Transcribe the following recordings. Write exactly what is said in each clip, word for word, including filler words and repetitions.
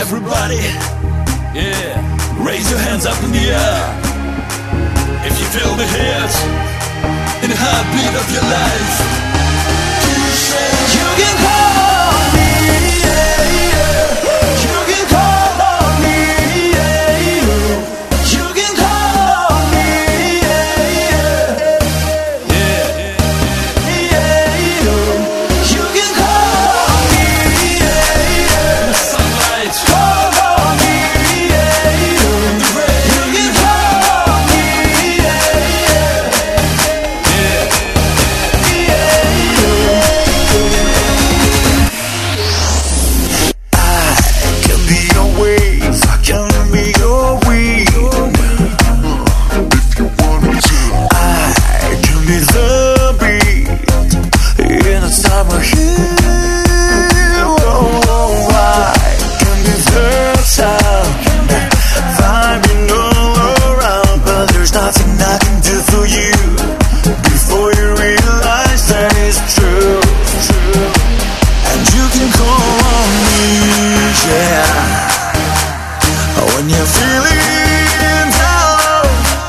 Everybody, yeah, raise your hands up in the air if you feel the hit in the heartbeat of your life. You can call me, yeah, yeah. You can call on me, yeah, yeah. You can call on me, yeah, yeah. Yeah, yeah, yeah. You can call on me, yeah, yeah. The sunlight, call on me, yeah, yeah. The rain, you can call on me, yeah, yeah. Yeah, yeah, yeah. When you're feeling down,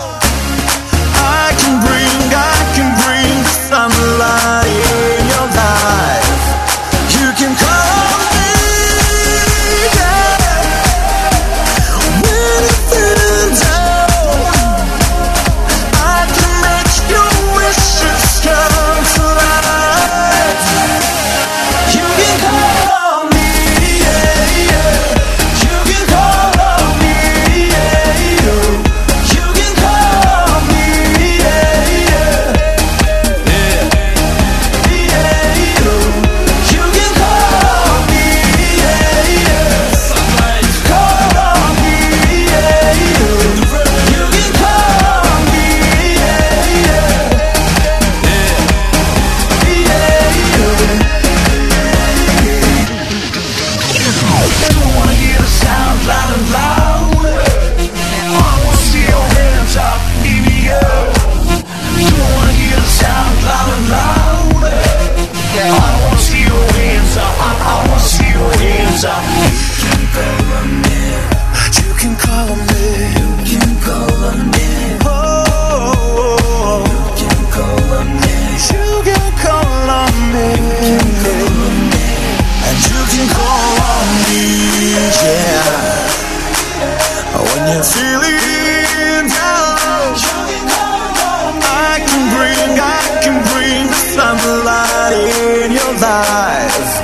I can bring, I can bring the sunlight in your life. You can call on me, yeah. When you're feeling down, I can make your wishes come to life. You can call on me, yeah, yeah. You can call on me. When you're feeling down, I can bring, I can bring the sunlight in your life.